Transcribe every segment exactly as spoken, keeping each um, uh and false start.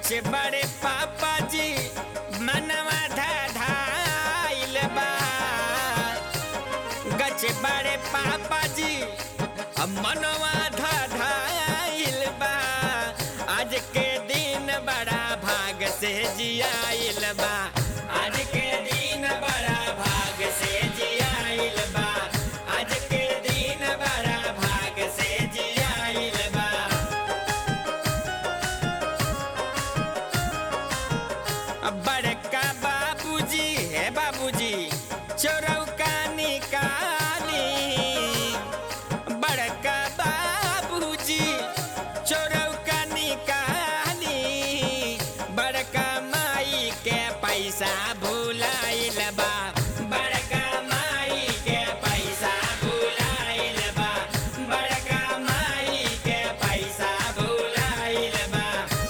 गच बड़े पापा जी मनवा धाइल बा गच बड़े पापा जी मनवा धाइल बा आज के दिन बड़ा भाग से जियाइल बा आज के दिन बड़ा भाग से जियाइल बा आज के दिन बड़ा भाग से जियाइल बा बड़का बाबूजी है बाबूजी चोरौका निकाली बड़का बाबूजी चोरौका निकाली बड़का माई के पैसा भुलाइल बा बड़का माई के पैसा भुलाइल बा बड़का माई के पैसा भुलाइल बा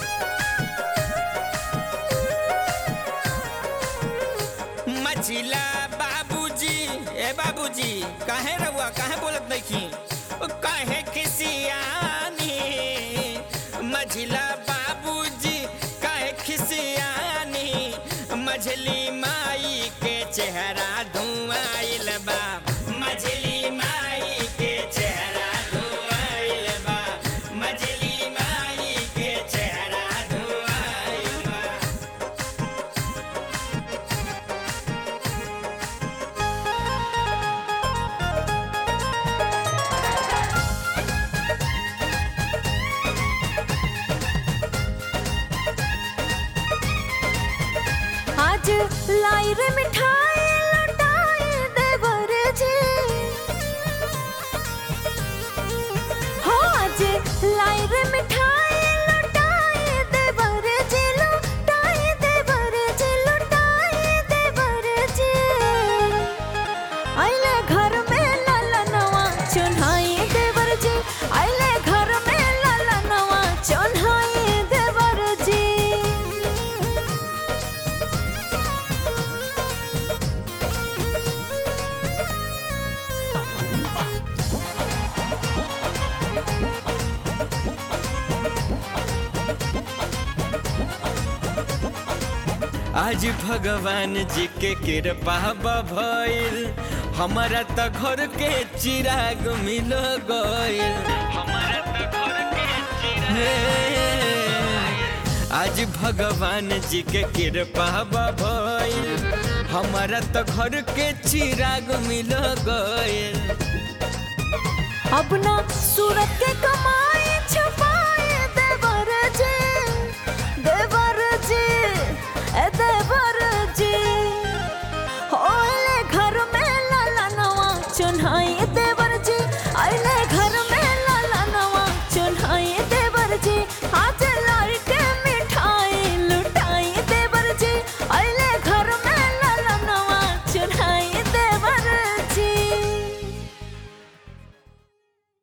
मझिला बाबूजी ए बाबूजी काहे रहुआ काहे बोलत नहीं काहे खिसियानी मझिला बाबूजी काहे खिसियानी मझली माई के चेहरा धुआइल बा मझली माई के चेहरा धुआइल बा मझली माई के चेहरा धुआइल बा आज लाई रे मिठाई लौटाए देवर जी हो आज लाई रे मिठाई लौटाए देवर जी लौटाए देवर जी लौटाए देवर जी आइले घर में लाला नवा चुन्हाई देवर जी आइले घर में लाला नवा चुन्हाई देवर जी आज भगवान जी के कृपा भइल हमारा त घर के चिराग मिल गइल हमारा त घर के चिराग आज भगवान जी के कृपा भइल हमारा त घर के चिराग मिल गइल अपना सूरत के कम